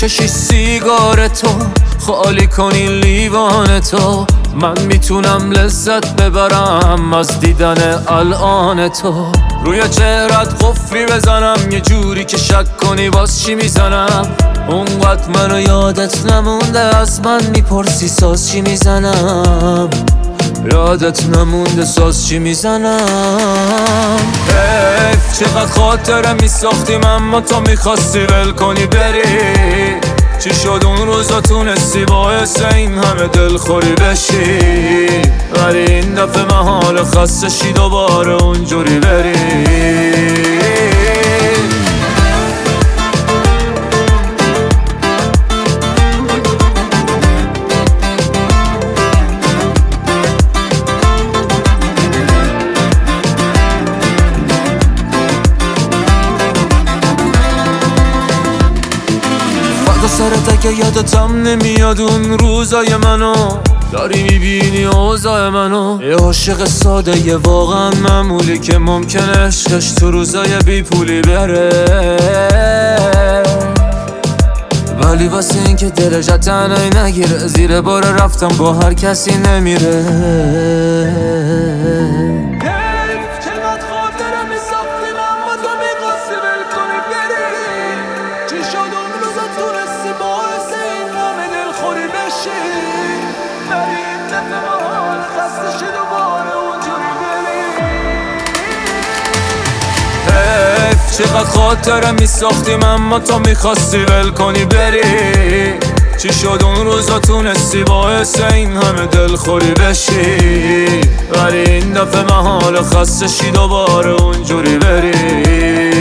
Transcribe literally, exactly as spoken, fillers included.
بکشی سیگار تو، خالی کنی لیوان تو، من میتونم لذت ببرم از دیدن الان تو. روی چهرت قفلی بزنم یه جوری که شک کنی باز چی میزنم. اونقدر منو یادت نمونده از من میپرسی ساز چی میزنم. یادت نمونده ساز چی میزنم. حیف چقدر خاطره میساختیم اما تو میخواستی ول کنی بری. چی شد اون روزا تونستی باعث این همه دلخوری بشی، ولی این دفعه محال خسته شی دوباره اونجوری بری. سرت اگه یادتم نمیاد اون روزای منو، داری میبینی اوضاع منو. یه عاشق ساده یه واقعا معمولی که ممکنه عشقش تو روزای بی پولی بره، ولی واسه این که دلش تنهایی نگیره زیر بار رفتم با هر کسی نمیره. چقدر خاطره میساختیم اما تو میخواستی ول کنی بری. چی شد اون روزا تونستی باعث این همه دلخوری بشی، ولی این دفعه محال خسته شی دوباره اونجوری بری.